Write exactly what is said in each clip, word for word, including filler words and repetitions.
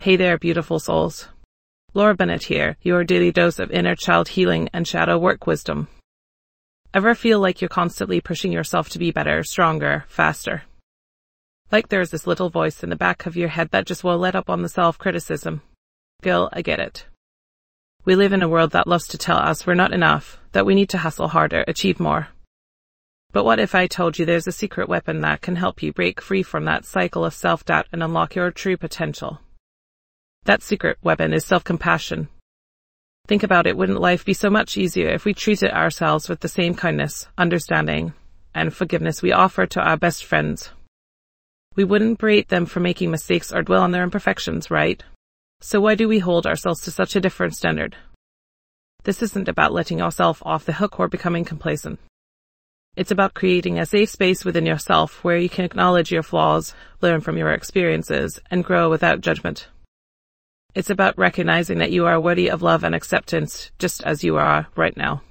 Hey there, beautiful souls. Laura Bennett here, your daily dose of inner child healing and shadow work wisdom. Ever feel like you're constantly pushing yourself to be better, stronger, faster? Like there's this little voice in the back of your head that just won't let up on the self-criticism. Girl, I get it. We live in a world that loves to tell us we're not enough, that we need to hustle harder, achieve more. But what if I told you there's a secret weapon that can help you break free from that cycle of self-doubt and unlock your true potential? That secret weapon is self-compassion. Think about it, wouldn't life be so much easier if we treated ourselves with the same kindness, understanding, and forgiveness we offer to our best friends? We wouldn't berate them for making mistakes or dwell on their imperfections, right? So why do we hold ourselves to such a different standard? This isn't about letting ourselves off the hook or becoming complacent. It's about creating a safe space within yourself where you can acknowledge your flaws, learn from your experiences, and grow without judgment. It's about recognizing that you are worthy of love and acceptance just as you are right now.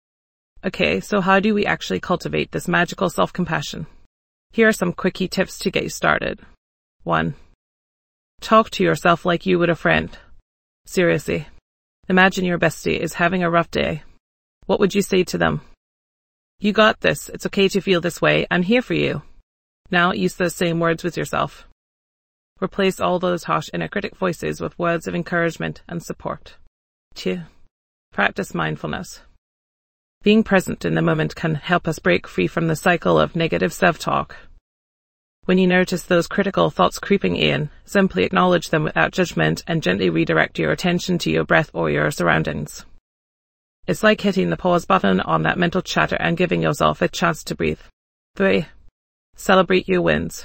Okay, so how do we actually cultivate this magical self-compassion? Here are some quickie tips to get you started. one. Talk to yourself like you would a friend. Seriously. Imagine your bestie is having a rough day. What would you say to them? You got this. It's okay to feel this way. I'm here for you. Now use those same words with yourself. Replace all those harsh inner critic voices with words of encouragement and support. two. Practice mindfulness. Being present in the moment can help us break free from the cycle of negative self-talk. When you notice those critical thoughts creeping in, simply acknowledge them without judgment and gently redirect your attention to your breath or your surroundings. It's like hitting the pause button on that mental chatter and giving yourself a chance to breathe. three. Celebrate your wins.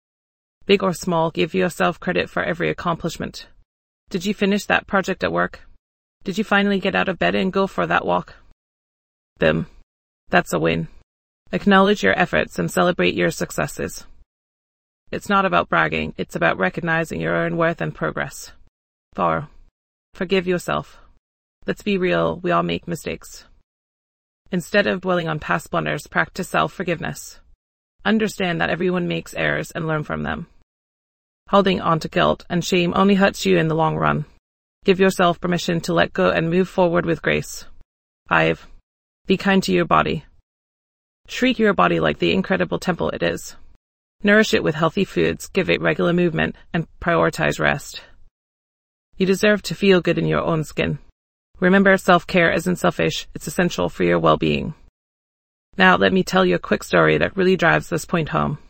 Big or small, give yourself credit for every accomplishment. Did you finish that project at work? Did you finally get out of bed and go for that walk? Boom. That's a win. Acknowledge your efforts and celebrate your successes. It's not about bragging, it's about recognizing your own worth and progress. four. Forgive yourself. Let's be real, we all make mistakes. Instead of dwelling on past blunders, practice self-forgiveness. Understand that everyone makes errors and learn from them. Holding on to guilt and shame only hurts you in the long run. Give yourself permission to let go and move forward with grace. five. Be kind to your body. Treat your body like the incredible temple it is. Nourish it with healthy foods, give it regular movement, and prioritize rest. You deserve to feel good in your own skin. Remember, self-care isn't selfish, it's essential for your well-being. Now, let me tell you a quick story that really drives this point home.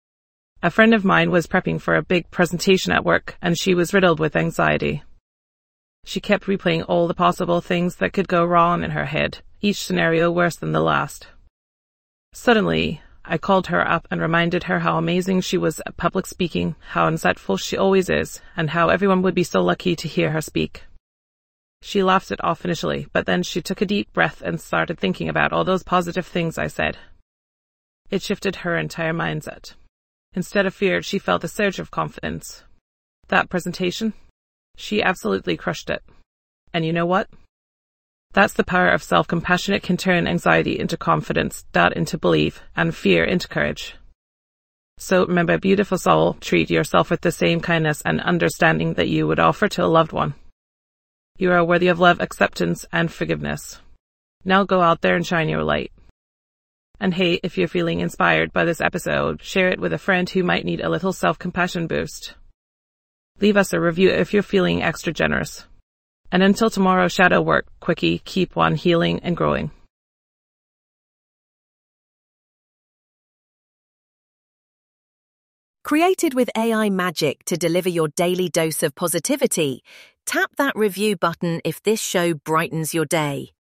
A friend of mine was prepping for a big presentation at work, and she was riddled with anxiety. She kept replaying all the possible things that could go wrong in her head, each scenario worse than the last. Suddenly, I called her up and reminded her how amazing she was at public speaking, how insightful she always is, and how everyone would be so lucky to hear her speak. She laughed it off initially, but then she took a deep breath and started thinking about all those positive things I said. It shifted her entire mindset. Instead of fear, she felt a surge of confidence. That presentation? She absolutely crushed it. And you know what? That's the power of self-compassion. It can turn anxiety into confidence, doubt into belief, and fear into courage. So remember, beautiful soul, treat yourself with the same kindness and understanding that you would offer to a loved one. You are worthy of love, acceptance, and forgiveness. Now go out there and shine your light. And hey, if you're feeling inspired by this episode, share it with a friend who might need a little self-compassion boost. Leave us a review if you're feeling extra generous. And until tomorrow, shadow work, quickie, keep on healing and growing. Created with A I magic to deliver your daily dose of positivity, tap that review button if this show brightens your day.